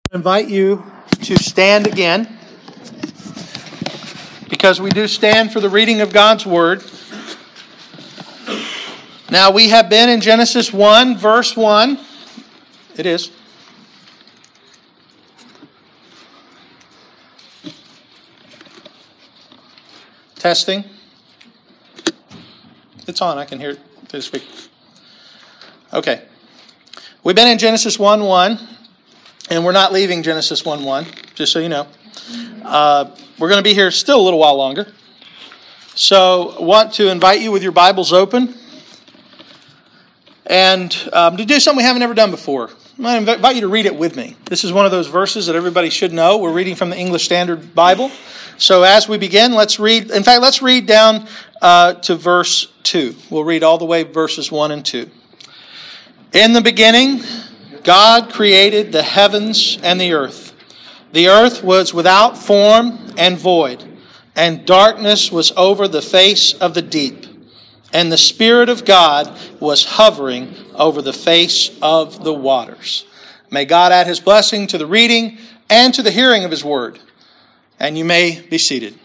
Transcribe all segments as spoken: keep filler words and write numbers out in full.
Invite you to stand again, because we do stand for the reading of God's Word. Now, we have been in Genesis one, verse one. It is. Testing. It's on. I can hear it through the speaker. Okay. We've been in Genesis one one. And we're not leaving Genesis one one, just so you know. Uh, we're going to be here still a little while longer. So I want to invite you with your Bibles open and um, to do something we haven't ever done before. I'm going to invite you to read it with me. This is one of those verses that everybody should know. We're reading from the English Standard Bible. So as we begin, let's read. In fact, let's read down uh, to verse two. We'll read all the way verses one and two. In the beginning, God created the heavens and the earth. The earth was without form and void, and darkness was over the face of the deep. And the Spirit of God was hovering over the face of the waters. May God add His blessing to the reading and to the hearing of His word. And you may be seated.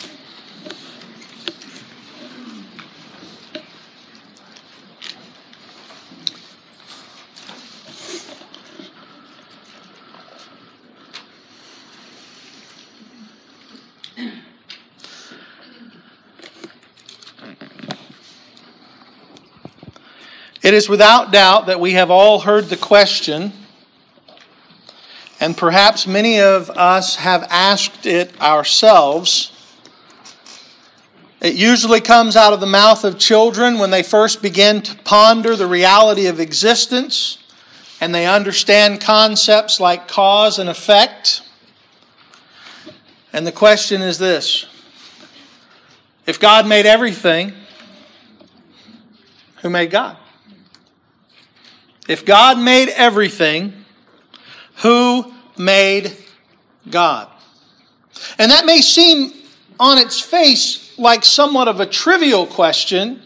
It is without doubt that we have all heard the question, and perhaps many of us have asked it ourselves. It usually comes out of the mouth of children when they first begin to ponder the reality of existence, and they understand concepts like cause and effect. And the question is this: if God made everything, who made God? If God made everything, who made God? And that may seem on its face like somewhat of a trivial question,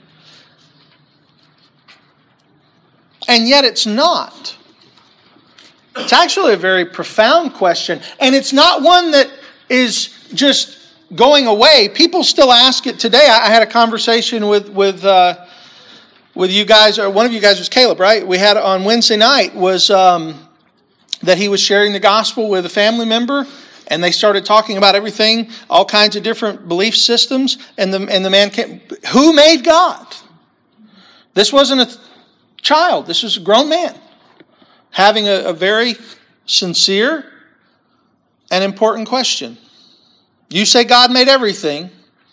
and yet it's not. It's actually a very profound question, and it's not one that is just going away. People still ask it today. I had a conversation with with uh, with you guys, or one of you guys was Caleb, right? We had on Wednesday night was um, that he was sharing the gospel with a family member, and they started talking about everything, all kinds of different belief systems, and the and the man came, who made God? This wasn't a child. This was a grown man having a, a very sincere and important question. You say God made everything.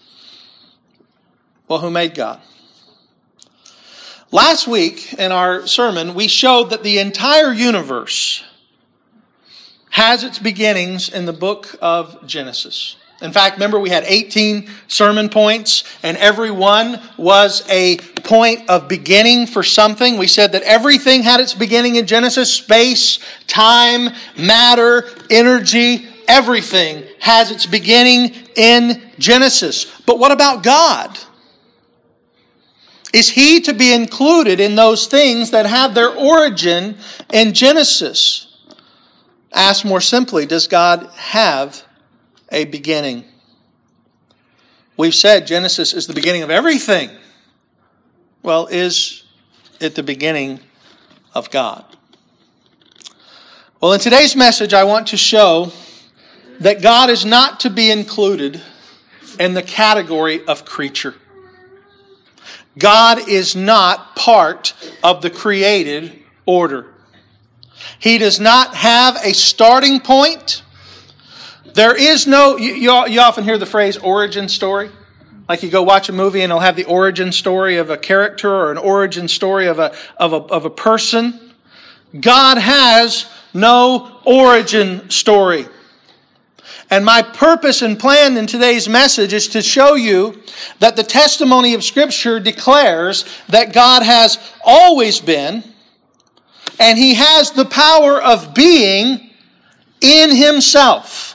Well, who made God? Last week in our sermon, we showed that the entire universe has its beginnings in the book of Genesis. In fact, remember we had eighteen sermon points, and every one was a point of beginning for something. We said that everything had its beginning in Genesis. Space, time, matter, energy, everything has its beginning in Genesis. But what about God? Is He to be included in those things that have their origin in Genesis? Asked more simply, does God have a beginning? We've said Genesis is the beginning of everything. Well, is it the beginning of God? Well, in today's message, I want to show that God is not to be included in the category of creature. God is not part of the created order. He does not have a starting point. There is no, you, you, you often hear the phrase origin story. Like you go watch a movie and it'll have the origin story of a character or an origin story of a, of a, of a person. God has no origin story. And my purpose and plan in today's message is to show you that the testimony of Scripture declares that God has always been, and He has the power of being in Himself.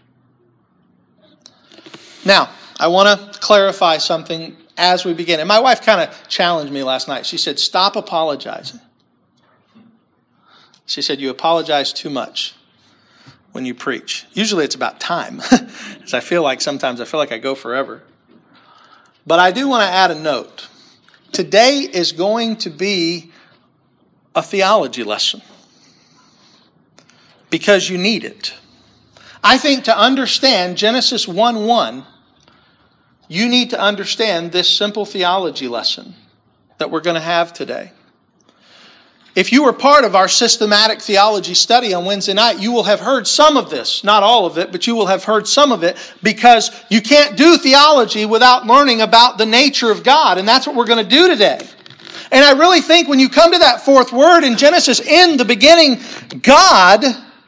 Now, I want to clarify something as we begin. And my wife kind of challenged me last night. She said, stop apologizing. She said, you apologize too much. when you preach. Usually it's about time, because I feel like sometimes I feel like I go forever. But I do want to add a note. Today is going to be a theology lesson, because you need it. I think to understand Genesis one one, you need to understand this simple theology lesson that we're going to have today. If you were part of our systematic theology study on Wednesday night, you will have heard some of this. Not all of it, but you will have heard some of it, because you can't do theology without learning about the nature of God. And that's what we're going to do today. And I really think when you come to that fourth word in Genesis, in the beginning, God,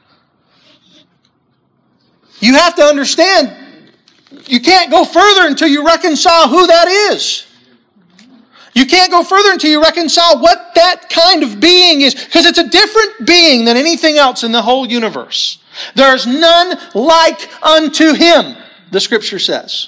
you have to understand, you can't go further until you reconcile who that is. You can't go further until you reconcile what that kind of being is, because it's a different being than anything else in the whole universe. There's none like unto him, the scripture says.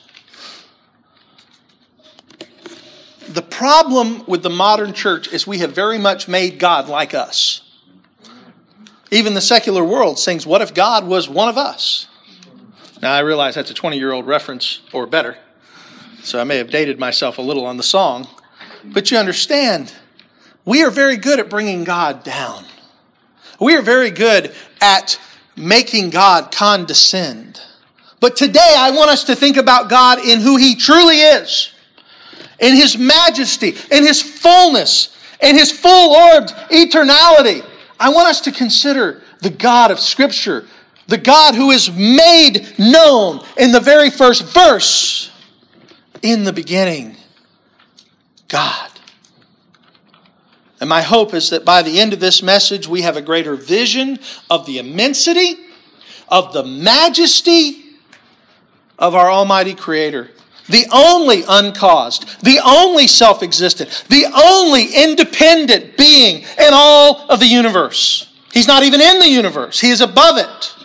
The problem with the modern church is we have very much made God like us. Even the secular world sings, "What if God was one of us?" Now, I realize that's a twenty-year-old reference or better, so I may have dated myself a little on the song. But you understand, we are very good at bringing God down. We are very good at making God condescend. But today, I want us to think about God in who he truly is, in his majesty, in his fullness, in his full-orbed eternality. I want us to consider the God of Scripture, the God who is made known in the very first verse. In the beginning, God. And my hope is that by the end of this message, we have a greater vision of the immensity, of the majesty of our Almighty Creator. The only uncaused, the only self-existent, the only independent being in all of the universe. He's not even in the universe. He is above it.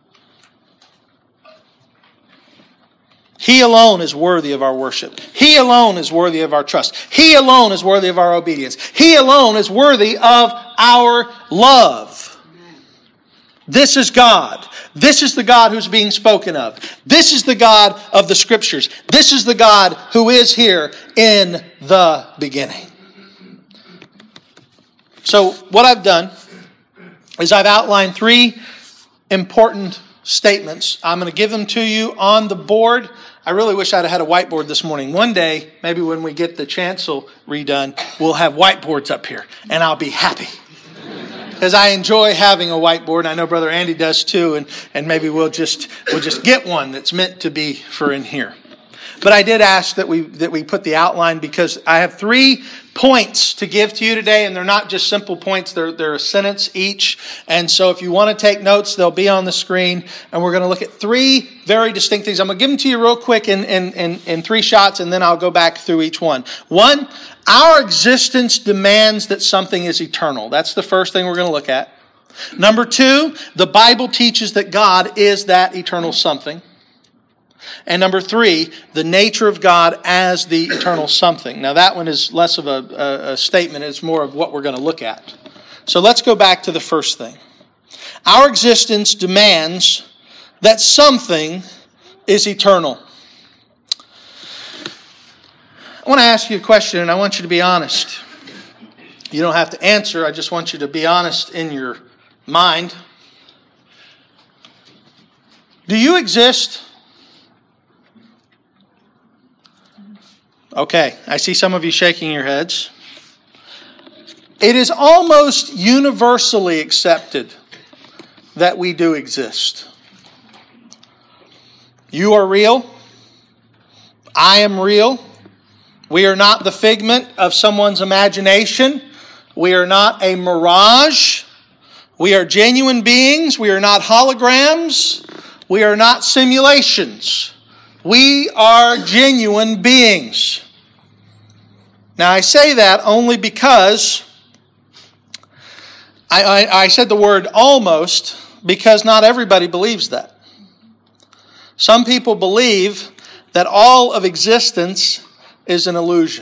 He alone is worthy of our worship. He alone is worthy of our trust. He alone is worthy of our obedience. He alone is worthy of our love. This is God. This is the God who's being spoken of. This is the God of the Scriptures. This is the God who is here in the beginning. So what I've done is I've outlined three important statements. I'm going to give them to you on the board. I really wish I'd have had a whiteboard this morning. One day, maybe when we get the chancel redone, we'll have whiteboards up here, and I'll be happy. Because I enjoy having a whiteboard. I know Brother Andy does too, and, and maybe we'll just we'll just get one that's meant to be for in here. But I did ask that we that we put the outline, because I have three points to give to you today, and they're not just simple points, they're, they're a sentence each. And so if you want to take notes, they'll be on the screen, and we're going to look at three very distinct things. I'm going to give them to you real quick in, in, in, in three shots, and then I'll go back through each one. One, our existence demands that something is eternal. That's the first thing we're going to look at. Number two, the Bible teaches that God is that eternal something. And number three, the nature of God as the eternal something. Now that one is less of a, a, a statement, it's more of what we're going to look at. So let's go back to the first thing. Our existence demands that something is eternal. I want to ask you a question, and I want you to be honest. You don't have to answer, I just want you to be honest in your mind. Do you exist? Okay, I see some of you shaking your heads. It is almost universally accepted that we do exist. You are real. I am real. We are not the figment of someone's imagination. We are not a mirage. We are genuine beings. We are not holograms. We are not simulations. We are genuine beings. Now, I say that only because I, I, I said the word almost, because not everybody believes that. Some people believe that all of existence is an illusion.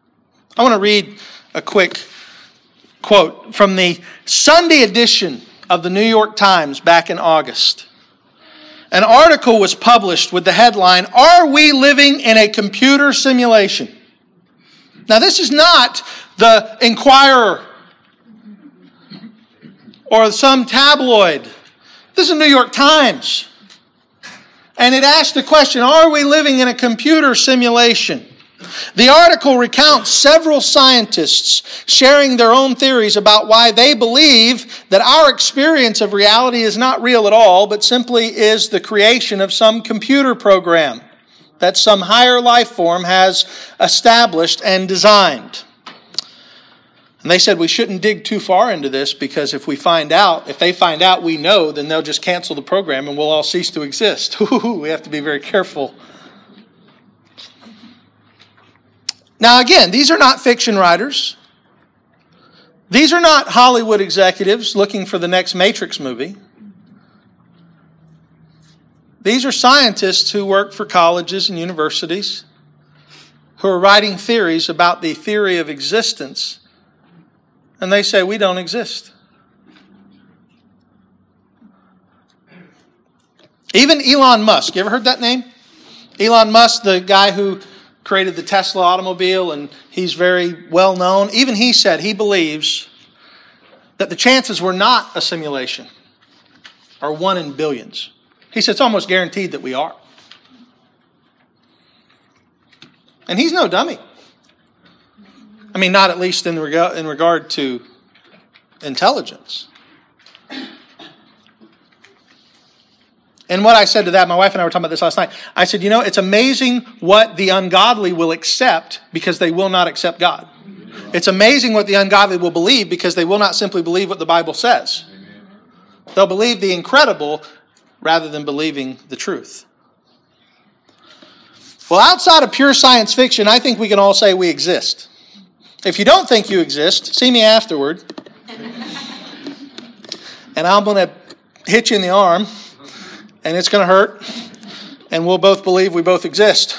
I want to read a quick quote from the Sunday edition of the New York Times back in August. An article was published with the headline, "Are we living in a computer simulation?" Now, this is not the Inquirer or some tabloid. This is the New York Times. And it asked the question, are we living in a computer simulation? The article recounts several scientists sharing their own theories about why they believe that our experience of reality is not real at all, but simply is the creation of some computer program that some higher life form has established and designed. And they said we shouldn't dig too far into this, because if we find out, if they find out we know, then they'll just cancel the program and we'll all cease to exist. We have to be very careful. Now again, these are not fiction writers. These are not Hollywood executives looking for the next Matrix movie. These are scientists who work for colleges and universities who are writing theories about the theory of existence, and they say we don't exist. Even Elon Musk, you ever heard that name? Elon Musk, the guy who created the Tesla automobile, and he's very well known. Even he said he believes that the chances were not a simulation, are one in billions. He said it's almost guaranteed that we are. And he's no dummy. I mean, not at least in regard, in regard to intelligence. And what I said to that, my wife and I were talking about this last night. I said, you know, it's amazing what the ungodly will accept because they will not accept God. It's amazing what the ungodly will believe because they will not simply believe what the Bible says. They'll believe the incredible rather than believing the truth. Well, outside of pure science fiction, I think we can all say we exist. If you don't think you exist, see me afterward. And I'm going to hit you in the arm. And it's going to hurt. And we'll both believe we both exist.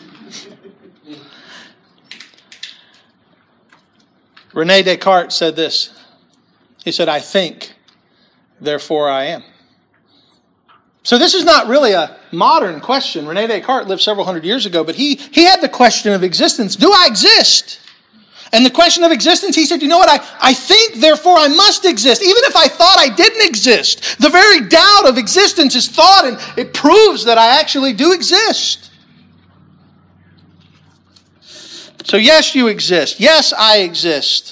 Rene Descartes said this. He said, I think, therefore I am. So this is not really a modern question. Rene Descartes lived several hundred years ago, but he, he had the question of existence. Do I exist? And the question of existence, he said, you know what, I, I think, therefore I must exist. Even if I thought I didn't exist, the very doubt of existence is thought, and it proves that I actually do exist. So yes, you exist. Yes, I exist.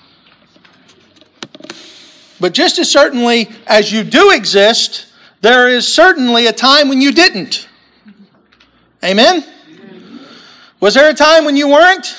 But just as certainly as you do exist, there is certainly a time when you didn't. Amen? Was there a time when you weren't?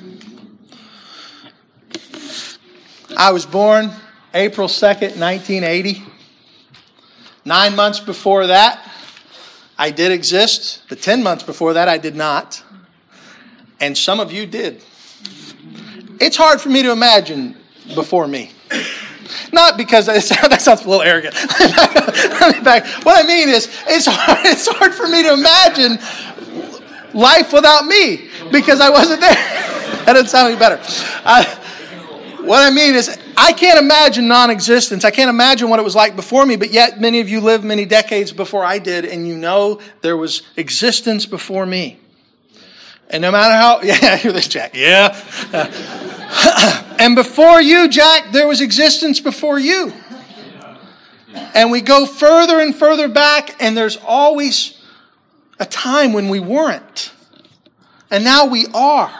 I was born April second, nineteen eighty. Nine months before that, I did exist. But ten months before that, I did not. And some of you did. It's hard for me to imagine before me. Not because, that sounds a little arrogant. What I mean is, it's hard, it's hard for me to imagine life without me because I wasn't there. That doesn't sound any better. Uh, What I mean is, I can't imagine non-existence. I can't imagine what it was like before me, but yet many of you lived many decades before I did, and you know there was existence before me. And no matter how, yeah, hear this, Jack, yeah. Uh, and before you, Jack, there was existence before you. And we go further and further back, and there's always a time when we weren't. And now we are.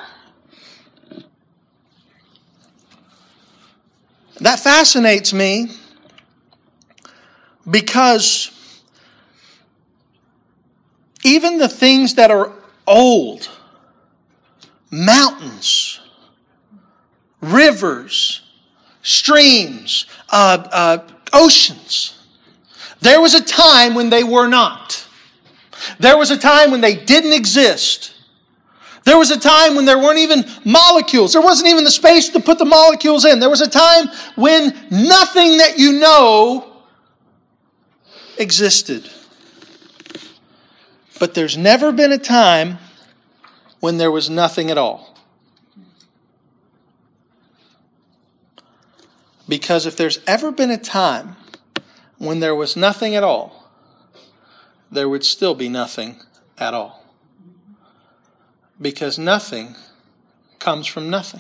That fascinates me because even the things that are old, mountains, rivers, streams, uh, uh, oceans, there was a time when they were not. There was a time when they didn't exist. There was a time when there weren't even molecules. There wasn't even the space to put the molecules in. There was a time when nothing that you know existed. But there's never been a time when there was nothing at all. Because if there's ever been a time when there was nothing at all, there would still be nothing at all. Because nothing comes from nothing.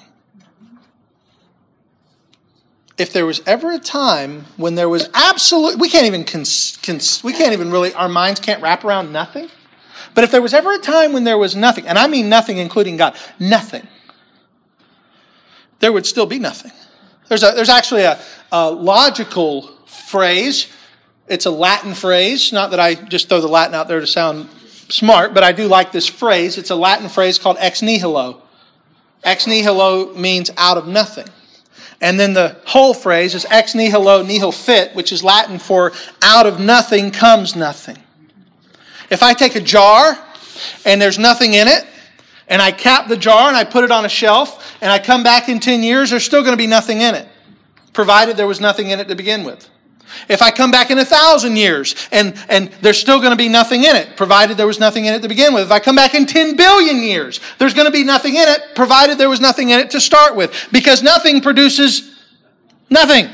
If there was ever a time when there was absolute, we can't even, cons, cons, we can't even really, our minds can't wrap around nothing. But if there was ever a time when there was nothing, and I mean nothing including God, nothing, there would still be nothing. There's a, there's actually a, a logical phrase. It's a Latin phrase. Not that I just throw the Latin out there to sound smart, but I do like this phrase. It's a Latin phrase called ex nihilo. Ex nihilo means out of nothing. And then the whole phrase is ex nihilo nihil fit, which is Latin for out of nothing comes nothing. If I take a jar and there's nothing in it, and I cap the jar and I put it on a shelf, and I come back in ten years, there's still going to be nothing in it, provided there was nothing in it to begin with. If I come back in a thousand years and, and there's still going to be nothing in it, provided there was nothing in it to begin with. If I come back in ten billion years, there's going to be nothing in it, provided there was nothing in it to start with. Because nothing produces nothing.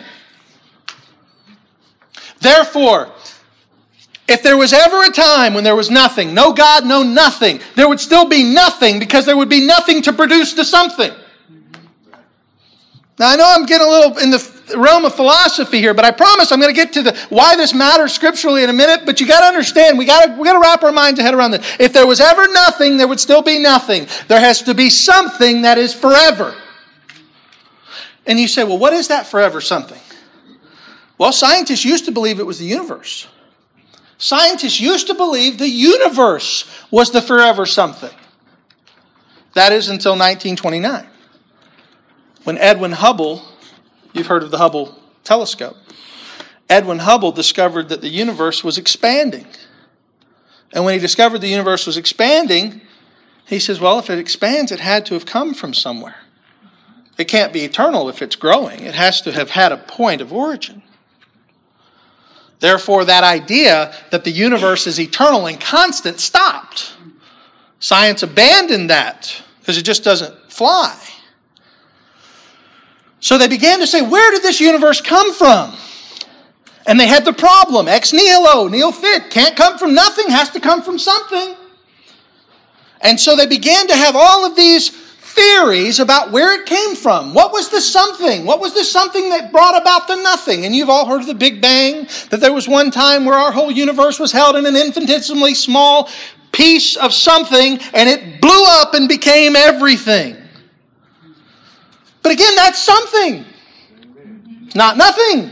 Therefore, if there was ever a time when there was nothing, no God, no nothing, there would still be nothing because there would be nothing to produce the something. Now, I know I'm getting a little in the realm of philosophy here, but I promise I'm going to get to the why this matters scripturally in a minute. But you got to understand, we got to we got to wrap our minds ahead around this. If there was ever nothing, there would still be nothing. There has to be something that is forever. And you say, well, what is that forever something? Well, scientists used to believe it was the universe. Scientists used to believe the universe was the forever something. That is until nineteen twenty-nine. When Edwin Hubble, you've heard of the Hubble telescope, Edwin Hubble discovered that the universe was expanding. And when he discovered the universe was expanding, he says, well, if it expands, it had to have come from somewhere. It can't be eternal if it's growing. It has to have had a point of origin. Therefore, that idea that the universe is eternal and constant stopped. Science abandoned that because it just doesn't fly. So they began to say, where did this universe come from? And they had the problem, ex nihilo, nihil fit, can't come from nothing, has to come from something. And so they began to have all of these theories about where it came from. What was the something? What was the something that brought about the nothing? And you've all heard of the Big Bang, that there was one time where our whole universe was held in an infinitesimally small piece of something, and it blew up and became everything. But again, that's something. It's not nothing.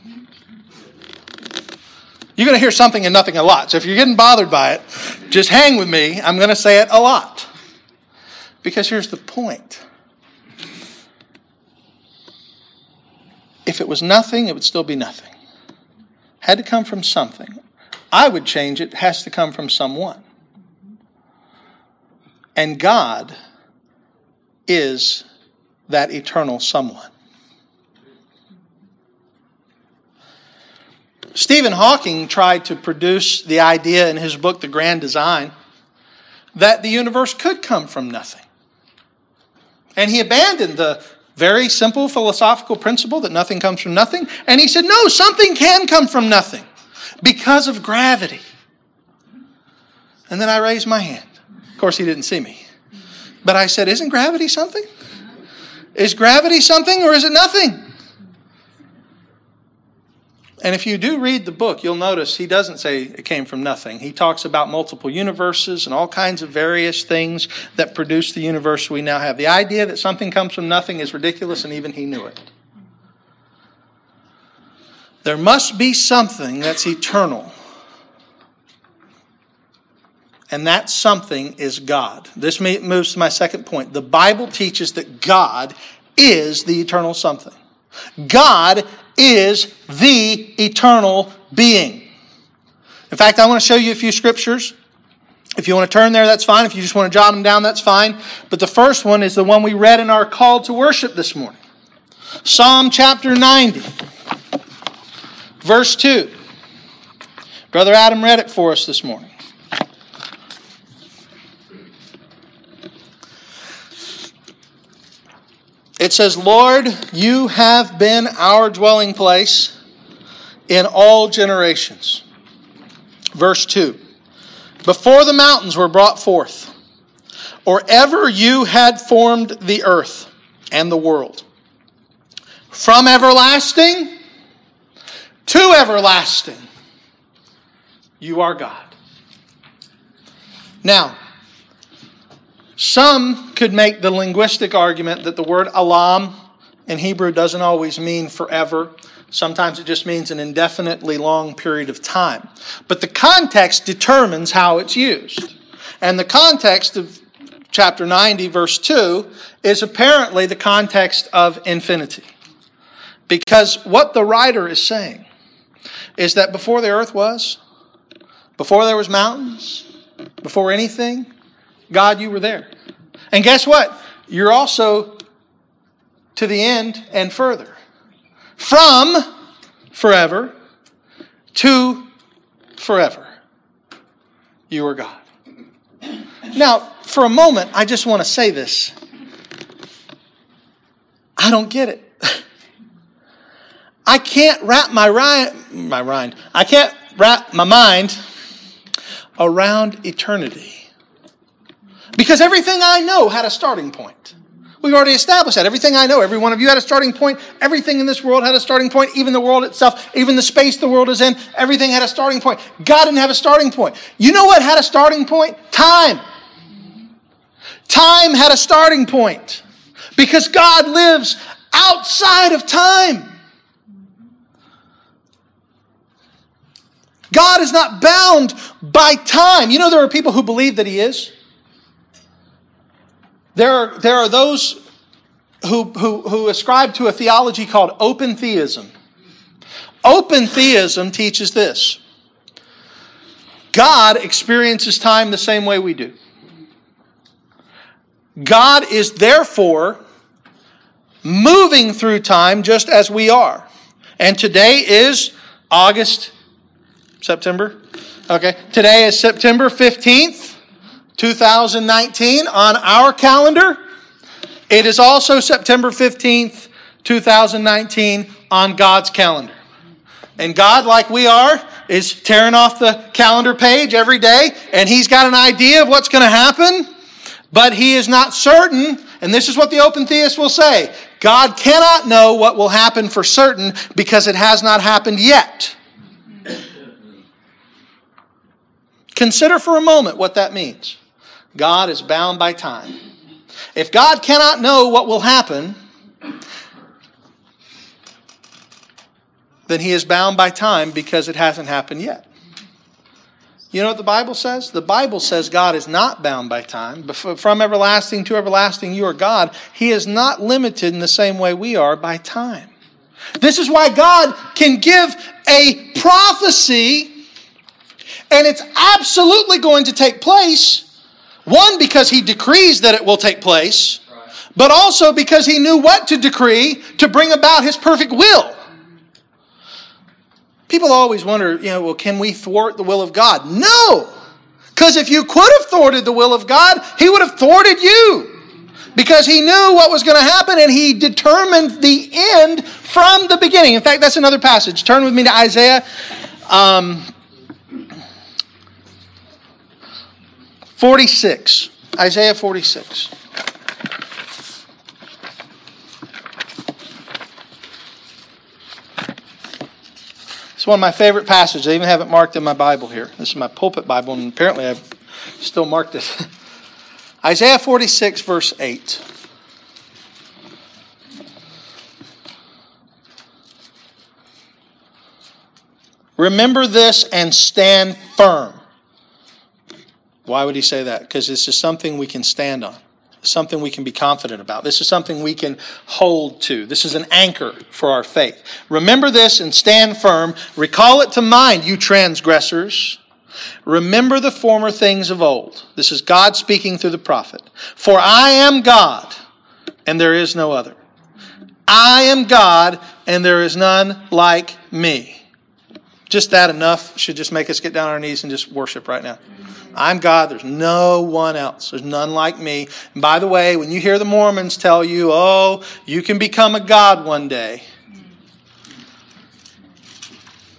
You're going to hear something and nothing a lot. So if you're getting bothered by it, just hang with me. I'm going to say it a lot. Because here's the point. If it was nothing, it would still be nothing. Had to come from something. I would change it. It has to come from someone. And God is that eternal someone. Stephen Hawking tried to produce the idea in his book, The Grand Design, that the universe could come from nothing. And he abandoned the very simple philosophical principle that nothing comes from nothing. And he said, no, something can come from nothing because of gravity. And then I raised my hand. Of course, he didn't see me. But I said, isn't gravity something? Is gravity something or is it nothing? And if you do read the book, you'll notice he doesn't say it came from nothing. He talks about multiple universes and all kinds of various things that produce the universe we now have. The idea that something comes from nothing is ridiculous, and even he knew it. There must be something that's eternal. And that something is God. This moves to my second point. The Bible teaches that God is the eternal something. God is the eternal being. In fact, I want to show you a few scriptures. If you want to turn there, that's fine. If you just want to jot them down, that's fine. But the first one is the one we read in our call to worship this morning. Psalm chapter ninety, verse two. Brother Adam read it for us this morning. It says, Lord, you have been our dwelling place in all generations. Verse two. Before the mountains were brought forth, or ever you had formed the earth and the world, from everlasting to everlasting, you are God. Now, some could make the linguistic argument that the word alam in Hebrew doesn't always mean forever. Sometimes it just means an indefinitely long period of time. But the context determines how it's used. And the context of chapter ninety, verse two, is apparently the context of infinity. Because what the writer is saying is that before the earth was, before there was mountains, before anything, God, you were there. And guess what? You're also to the end and further. From forever to forever, you are God. Now, for a moment, I just want to say this. I don't get it. I can't wrap my rind, my rind. I can't wrap my mind around eternity. Because everything I know had a starting point. We've already established that. Everything I know, every one of you had a starting point. Everything in this world had a starting point. Even the world itself, even the space the world is in, everything had a starting point. God didn't have a starting point. You know what had a starting point? Time. Time had a starting point. Because God lives outside of time. God is not bound by time. You know there are people who believe that He is. There are, there are those who, who, who ascribe to a theology called open theism. Open theism teaches this. God experiences time the same way we do. God is therefore moving through time just as we are. And today is August, September. Okay, today is September fifteenth. two thousand nineteen on our calendar. It is also September fifteenth, two thousand nineteen on God's calendar. And God, like we are, is tearing off the calendar page every day, and He's got an idea of what's going to happen, but He is not certain, and this is what the open theist will say. God cannot know what will happen for certain because it has not happened yet. Consider for a moment what that means. God is bound by time. If God cannot know what will happen, then He is bound by time because it hasn't happened yet. You know what the Bible says? The Bible says God is not bound by time. From everlasting to everlasting, you are God. He is not limited in the same way we are by time. This is why God can give a prophecy, and it's absolutely going to take place. One, because He decrees that it will take place, but also because He knew what to decree to bring about His perfect will. People always wonder, you know, well, can we thwart the will of God? No! Because if you could have thwarted the will of God, He would have thwarted you. Because He knew what was going to happen, and He determined the end from the beginning. In fact, that's another passage. Turn with me to Isaiah um, forty-six. Isaiah forty-six. It's one of my favorite passages. I even have it marked in my Bible here. This is my pulpit Bible, and apparently I've still marked it. Isaiah forty-six, verse eight. Remember this and stand firm. Why would he say that? Because this is something we can stand on. Something we can be confident about. This is something we can hold to. This is an anchor for our faith. Remember this and stand firm. Recall it to mind, you transgressors. Remember the former things of old. This is God speaking through the prophet. For I am God, and there is no other. I am God, and there is none like me. Just that enough should just make us get down on our knees and just worship right now. I'm God. There's no one else. There's none like me. And by the way, when you hear the Mormons tell you, oh, you can become a God one day.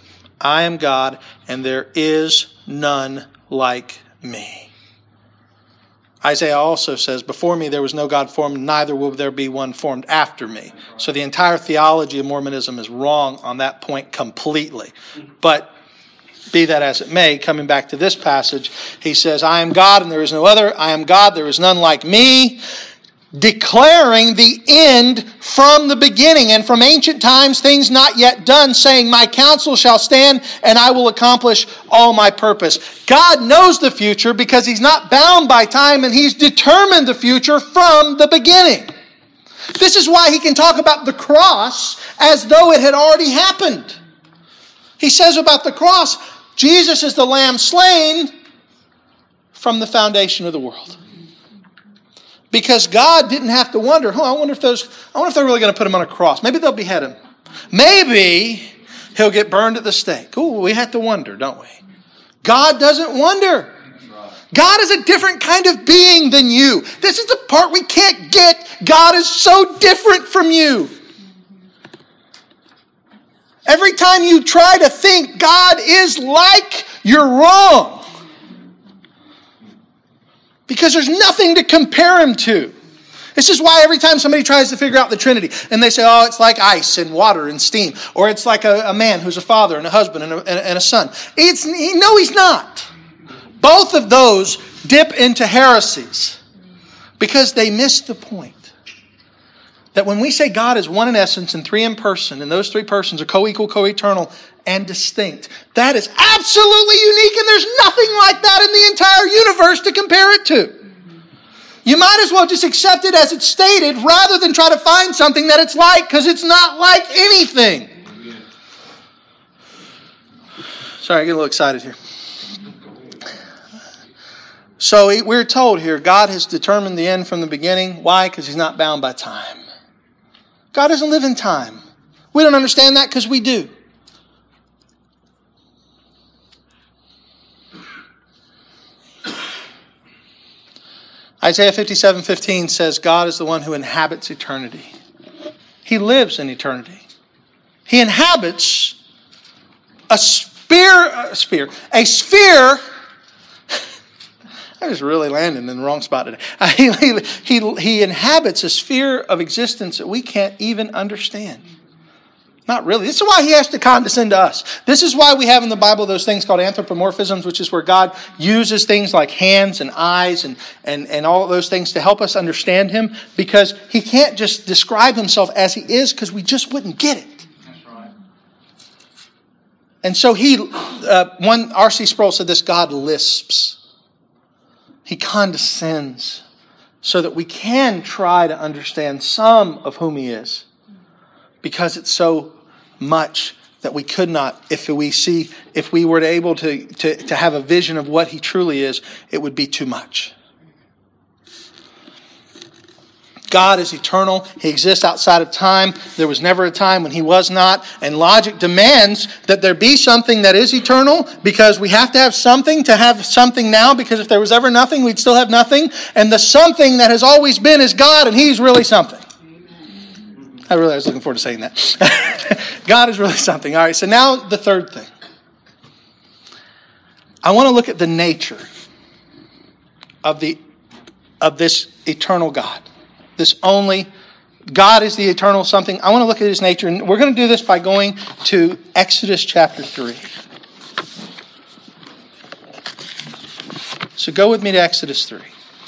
I am God, and there is none like me. Isaiah also says, before me there was no God formed, neither will there be one formed after me. So the entire theology of Mormonism is wrong on that point completely. But be that as it may, coming back to this passage, he says, I am God and there is no other. I am God, there is none like me. Declaring the end from the beginning and from ancient times, things not yet done, saying, my counsel shall stand and I will accomplish all my purpose. God knows the future because he's not bound by time and he's determined the future from the beginning. This is why he can talk about the cross as though it had already happened. He says about the cross, Jesus is the lamb slain from the foundation of the world. Because God didn't have to wonder, oh, I wonder if those, I wonder if they're really going to put him on a cross. Maybe they'll behead him. Maybe he'll get burned at the stake. Ooh, we have to wonder, don't we? God doesn't wonder. God is a different kind of being than you. This is the part we can't get. God is so different from you. Every time you try to think God is like, you're wrong. Because there's nothing to compare him to. This is why every time somebody tries to figure out the Trinity, and they say, oh, it's like ice and water and steam, or it's like a, a man who's a father and a husband and a, and a son. It's, no, he's not. Both of those dip into heresies because they miss the point. That when we say God is one in essence and three in person, and those three persons are co-equal, co-eternal, and distinct, that is absolutely unique, and there's nothing like that in the entire universe to compare it to. You might as well just accept it as it's stated rather than try to find something that it's like, because it's not like anything. Sorry, I get a little excited here. So we're told here, God has determined the end from the beginning. Why? Because he's not bound by time. God doesn't live in time. We don't understand that because we do. Isaiah fifty-seven fifteen says God is the one who inhabits eternity. He lives in eternity. He inhabits a sphere, a sphere, a sphere. I was really landing in the wrong spot today. He, he, he, he inhabits a sphere of existence that we can't even understand. Not really. This is why he has to condescend to us. This is why we have in the Bible those things called anthropomorphisms, which is where God uses things like hands and eyes and, and, and all of those things to help us understand him, because he can't just describe himself as he is, because we just wouldn't get it. That's right. And so he, uh, one R C Sproul said this, God lisps. He condescends so that we can try to understand some of whom he is, because it's so much that we could not, if we see, if we were able to, to, to have a vision of what he truly is, it would be too much. God is eternal. He exists outside of time. There was never a time when he was not. And logic demands that there be something that is eternal, because we have to have something to have something now, because if there was ever nothing, we'd still have nothing. And the something that has always been is God, and he's really something. I really was looking forward to saying that. God is really something. All right, so now the third thing. I want to look at the nature of the of this eternal God. This only, God is the eternal something. I want to look at his nature, and we're going to do this by going to Exodus chapter three. So go with me to Exodus three.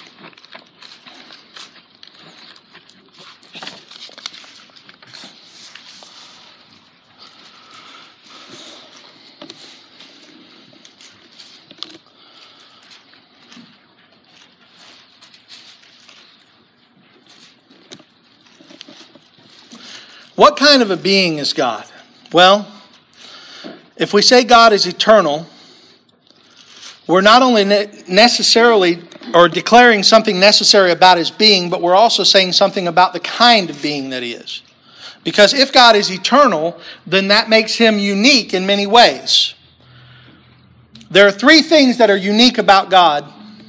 What kind of a being is God? Well, if we say God is eternal, we're not only necessarily or declaring something necessary about his being, but we're also saying something about the kind of being that he is. Because if God is eternal, then that makes him unique in many ways. There are three things that are unique about God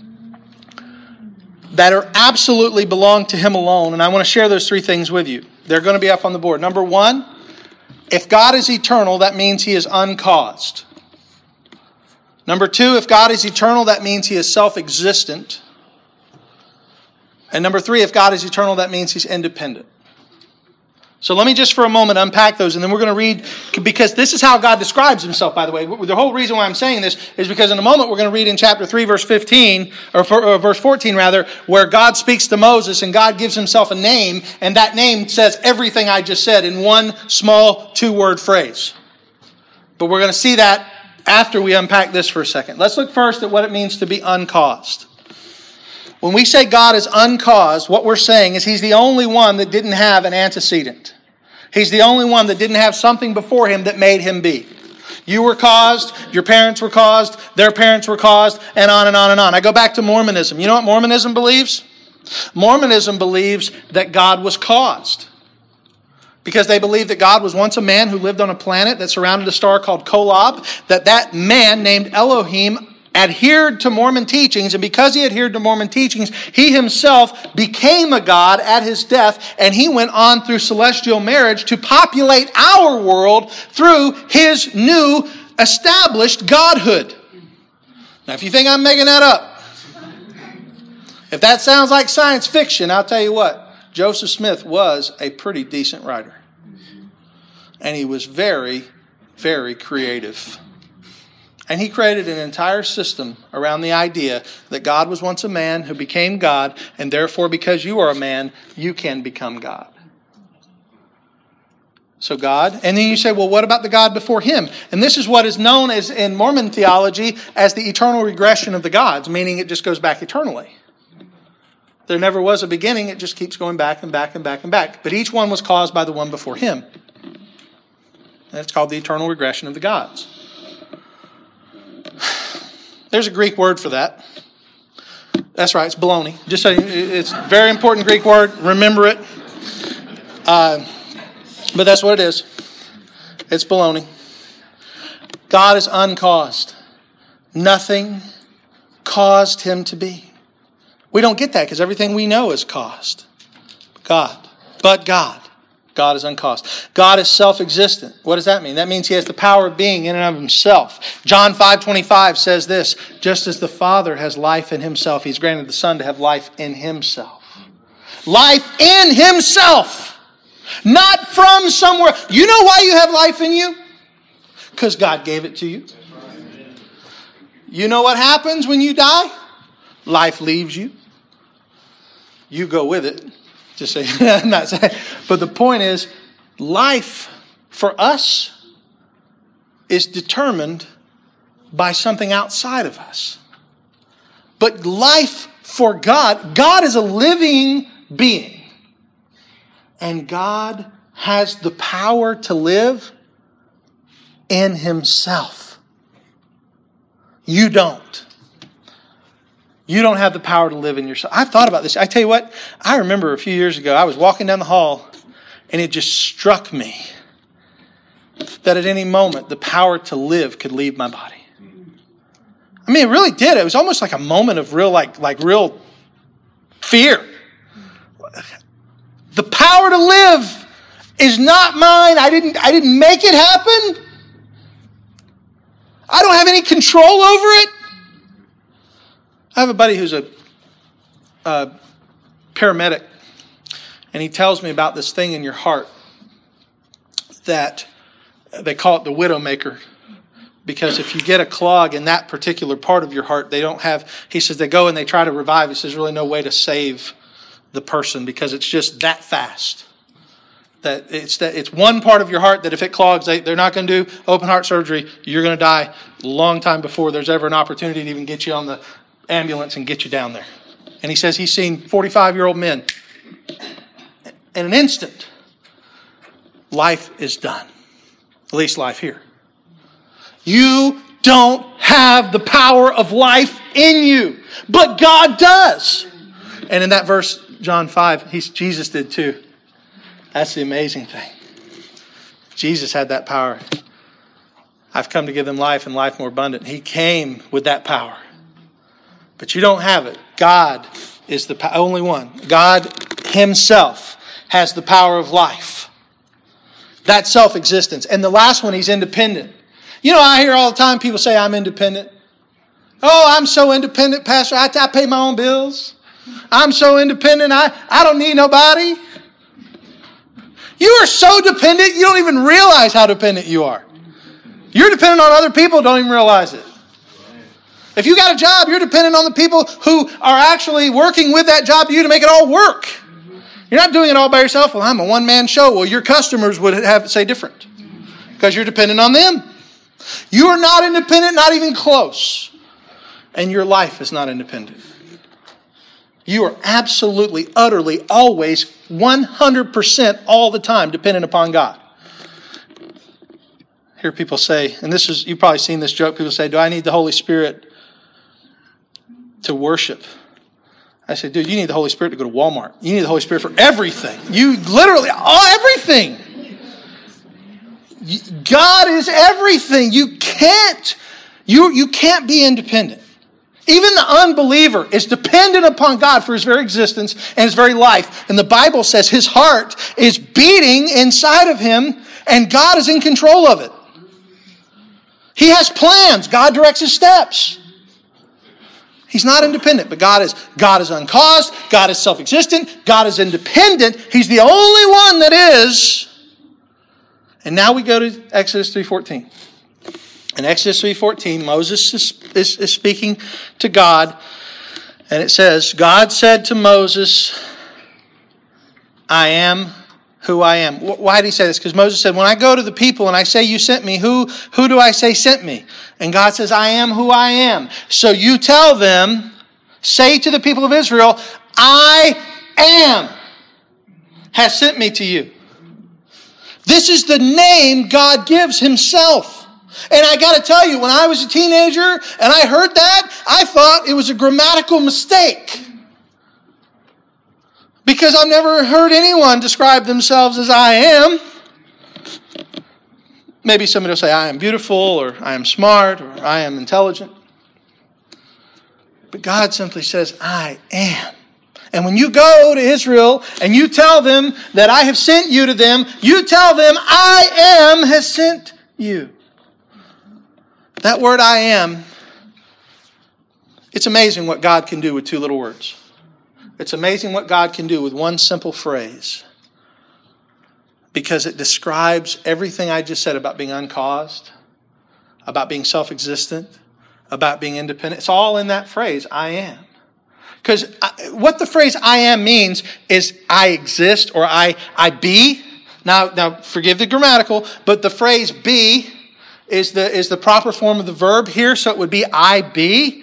that are absolutely belong to him alone, and I want to share those three things with you. They're going to be up on the board. Number one, if God is eternal, that means he is uncaused. Number two, if God is eternal, that means he is self-existent. And number three, if God is eternal, that means he's independent. So let me just for a moment unpack those, and then we're going to read, because this is how God describes himself, by the way. The whole reason why I'm saying this is because in a moment we're going to read in chapter three, verse fifteen, or, or verse fourteen rather, where God speaks to Moses and God gives himself a name, and that name says everything I just said in one small two-word phrase. But we're going to see that after we unpack this for a second. Let's look first at what it means to be uncaused. When we say God is uncaused, what we're saying is he's the only one that didn't have an antecedent. He's the only one that didn't have something before him that made him be. You were caused, your parents were caused, their parents were caused, and on and on and on. I go back to Mormonism. You know what Mormonism believes? Mormonism believes that God was caused. Because they believe that God was once a man who lived on a planet that surrounded a star called Kolob, that that man named Elohim adhered to Mormon teachings, and because he adhered to Mormon teachings, he himself became a god at his death, and he went on through celestial marriage to populate our world through his new established godhood. Now, if you think I'm making that up, if that sounds like science fiction, I'll tell you what, Joseph Smith was a pretty decent writer. And he was very, very creative. And he created an entire system around the idea that God was once a man who became God, and therefore because you are a man, you can become God. So God, and then you say, well, what about the God before him? And this is what is known as in Mormon theology as the eternal regression of the gods, meaning it just goes back eternally. There never was a beginning, it just keeps going back and back and back and back. But each one was caused by the one before him. And it's called the eternal regression of the gods. There's a Greek word for that. That's right, it's baloney. Just so you, it's a very important Greek word. Remember it. Uh, but that's what it is. It's baloney. God is uncaused. Nothing caused him to be. We don't get that because everything we know is caused. God. But God. God is uncaused. God is self-existent. What does that mean? That means he has the power of being in and of himself. John five twenty-five says this, just as the Father has life in himself, he's granted the Son to have life in himself. Life in himself. Not from somewhere. You know why you have life in you? Because God gave it to you. You know what happens when you die? Life leaves you. You go with it. Just say, I'm not saying. But the point is, life for us is determined by something outside of us. But life for God, God is a living being. And God has the power to live in himself. You don't. You don't have the power to live in yourself. I've thought about this. I tell you what, I remember a few years ago, I was walking down the hall and it just struck me that at any moment the power to live could leave my body. I mean, it really did. It was almost like a moment of real, like, like real fear. The power to live is not mine. I didn't, I didn't make it happen. I don't have any control over it. I have a buddy who's a, a paramedic, and he tells me about this thing in your heart that they call it the widowmaker, because if you get a clog in that particular part of your heart, they don't have, he says they go and they try to revive. He says there's really no way to save the person because it's just that fast. That it's that it's one part of your heart that if it clogs, they, they're not going to do open heart surgery. You're going to die a long time before there's ever an opportunity to even get you on the ambulance and get you down there. And he says he's seen forty-five-year-old men. In an instant, life is done. At least life here. You don't have the power of life in you, but God does. And in that verse, John five, he's, Jesus did too. That's the amazing thing. Jesus had that power. I've come to give them life and life more abundant. He came with that power. But you don't have it. God is the only one. God himself has the power of life. That self-existence. And the last one, he's independent. You know, I hear all the time people say, I'm independent. Oh, I'm so independent, Pastor. I, I pay my own bills. I'm so independent. I, I don't need nobody. You are so dependent, you don't even realize how dependent you are. You're dependent on other people, don't even realize it. If you got a job, you're dependent on the people who are actually working with that job to you to make it all work. You're not doing it all by yourself. Well, I'm a one-man show. Well, your customers would have say different because you're dependent on them. You are not independent, not even close. And your life is not independent. You are absolutely, utterly, always, one hundred percent all the time dependent upon God. Hear people say, and this is, you've probably seen this joke, people say, do I need the Holy Spirit to worship? I say, dude, you need the Holy Spirit to go to Walmart. You need the Holy Spirit for everything. You literally, all, everything. God is everything. You can't, you, you can't be independent. Even the unbeliever is dependent upon God for his very existence and his very life. And the Bible says his heart is beating inside of him and God is in control of it. He has plans. God directs his steps. He's not independent, but God is God is uncaused. God is self-existent. God is independent. He's the only one that is. And now we go to Exodus three fourteen. In Exodus three fourteen, Moses is, is, is speaking to God. And it says, God said to Moses, I am who I am. Why did he say this? Because Moses said, when I go to the people and I say you sent me, who, who do I say sent me? And God says, I am who I am. So you tell them, say to the people of Israel, I am has sent me to you. This is the name God gives himself. And I got to tell you, when I was a teenager and I heard that, I thought it was a grammatical mistake. Because I've never heard anyone describe themselves as I am. Maybe somebody will say, I am beautiful, or I am smart, or I am intelligent. But God simply says, I am. And when you go to Israel and you tell them that I have sent you to them, you tell them, I am has sent you. That word I am, it's amazing what God can do with two little words. It's amazing what God can do with one simple phrase. Because it describes everything I just said about being uncaused, about being self-existent, about being independent. It's all in that phrase, I am. Because what the phrase I am means is I exist or I, I be. Now, now, forgive the grammatical, but the phrase be is the, is the proper form of the verb here, so it would be I be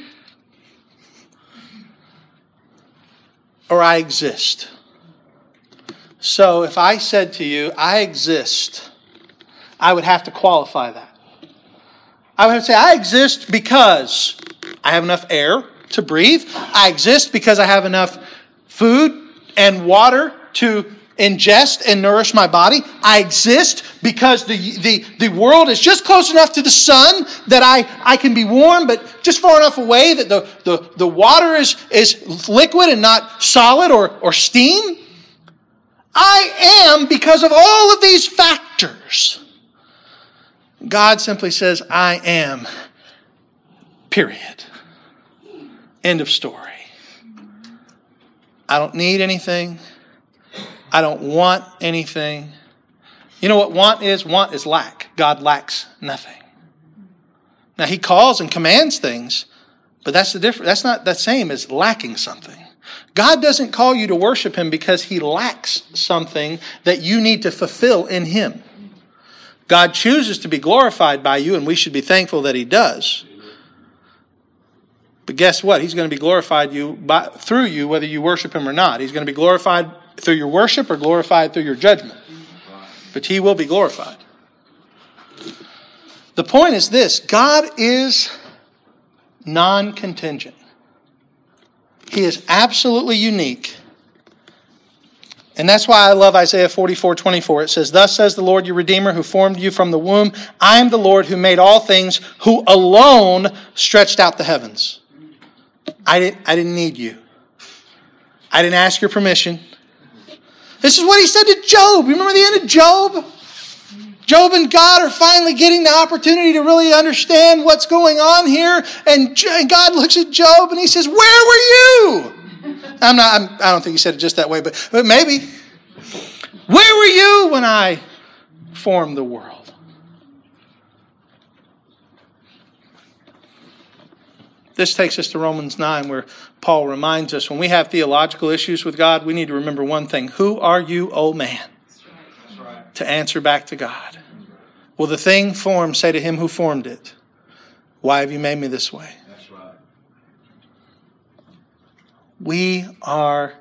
or I exist. So if I said to you, I exist, I would have to qualify that. I would have to say, I exist because I have enough air to breathe. I exist because I have enough food and water to ingest and nourish my body. I exist because the, the, the world is just close enough to the sun that I, I can be warm, but just far enough away that the, the, the water is, is liquid and not solid or, or steam. I am because of all of these factors. God simply says, I am, period. End of story. I don't need anything. I don't want anything. You know what want is? Want is lack. God lacks nothing. Now, he calls and commands things, but that's the difference. That's not the same as lacking something. God doesn't call you to worship him because he lacks something that you need to fulfill in him. God chooses to be glorified by you, and we should be thankful that he does. But guess what? He's going to be glorified you by, through you, whether you worship him or not. He's going to be glorified through your worship or glorified through your judgment. But he will be glorified. The point is this: God is non-contingent. He is absolutely unique. And that's why I love Isaiah forty-four twenty-four. It says, thus says the Lord your Redeemer who formed you from the womb. I am the Lord who made all things, who alone stretched out the heavens. I didn't, I didn't need you. I didn't ask your permission. This is what he said to Job. You remember the end of Job? Job and God are finally getting the opportunity to really understand what's going on here. And God looks at Job and he says, where were you? I'm not, I'm, I don't think he said it just that way, but, but maybe. Where were you when I formed the world? This takes us to Romans nine, where Paul reminds us when we have theological issues with God, we need to remember one thing. Who are you, O man, That's right. to answer back to God? Will the thing formed say to him who formed it, why have you made me this way? That's right. We are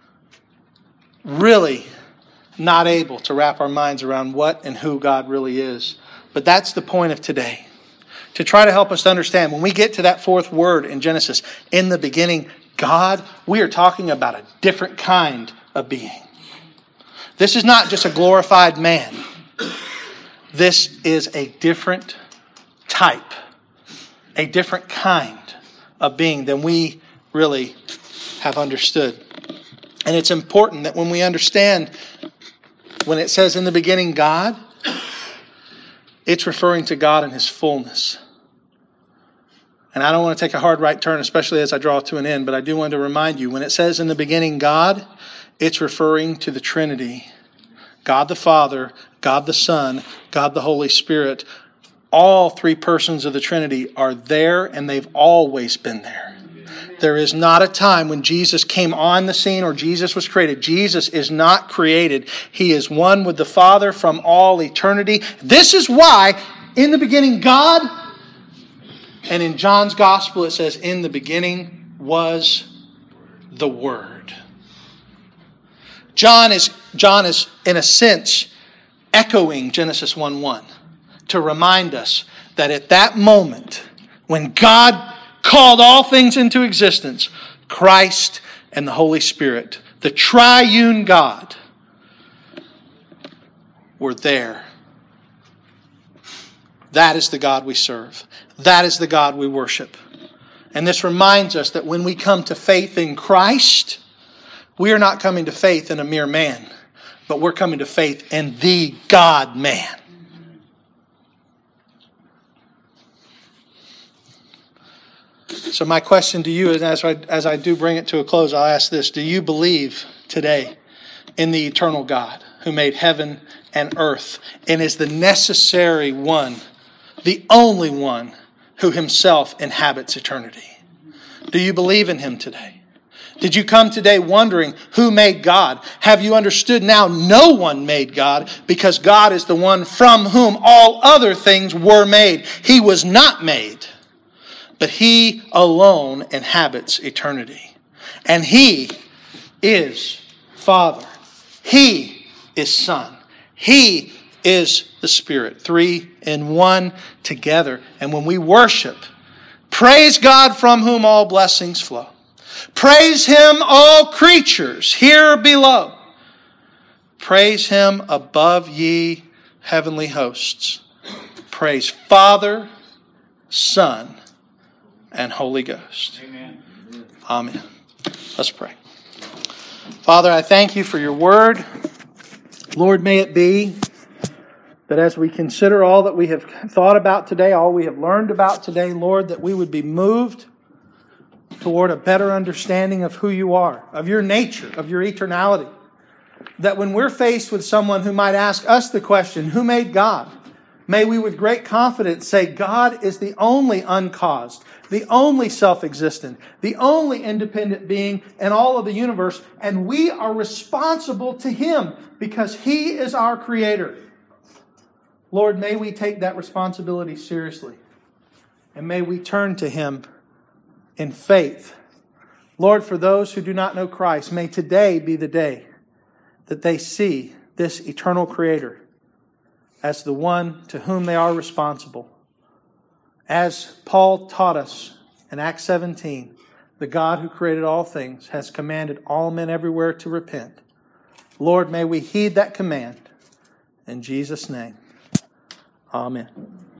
really not able to wrap our minds around what and who God really is. But that's the point of today. To try to help us to understand, when we get to that fourth word in Genesis, in the beginning, God, we are talking about a different kind of being. This is not just a glorified man. This is a different type, a different kind of being than we really have understood. And it's important that when we understand, when it says in the beginning, God, it's referring to God in His fullness. And I don't want to take a hard right turn, especially as I draw to an end, but I do want to remind you, when it says in the beginning God, it's referring to the Trinity. God the Father, God the Son, God the Holy Spirit. All three persons of the Trinity are there, and they've always been there. There is not a time when Jesus came on the scene or Jesus was created. Jesus is not created. He is one with the Father from all eternity. This is why in the beginning God, and in John's Gospel it says in the beginning was the Word. John is, John is in a sense echoing Genesis one one to remind us that at that moment when God called all things into existence, Christ and the Holy Spirit, the triune God, were there. That is the God we serve. That is the God we worship. And this reminds us that when we come to faith in Christ, we are not coming to faith in a mere man, but we're coming to faith in the God-man. So my question to you is, as I, as I do bring it to a close, I'll ask this. Do you believe today in the eternal God who made heaven and earth and is the necessary one, the only one who Himself inhabits eternity? Do you believe in Him today? Did you come today wondering who made God? Have you understood now no one made God, because God is the one from whom all other things were made? He was not made, but He alone inhabits eternity. And He is Father. He is Son. He is the Spirit. Three in one together. And when we worship, praise God from whom all blessings flow. Praise Him, all creatures here below. Praise Him above ye heavenly hosts. Praise Father, Son, and Holy Ghost. Amen. Amen. Let's pray. Father, I thank You for Your word. Lord, may it be that as we consider all that we have thought about today, all we have learned about today, Lord, that we would be moved toward a better understanding of who You are, of Your nature, of Your eternality. That when we're faced with someone who might ask us the question, who made God? May we with great confidence say, God is the only uncaused, the only self-existent, the only independent being in all of the universe, and we are responsible to Him because He is our Creator. Lord, may we take that responsibility seriously, and may we turn to Him in faith. Lord, for those who do not know Christ, may today be the day that they see this eternal Creator as the one to whom they are responsible. As Paul taught us in Acts seventeen, the God who created all things has commanded all men everywhere to repent. Lord, may we heed that command. In Jesus' name, amen.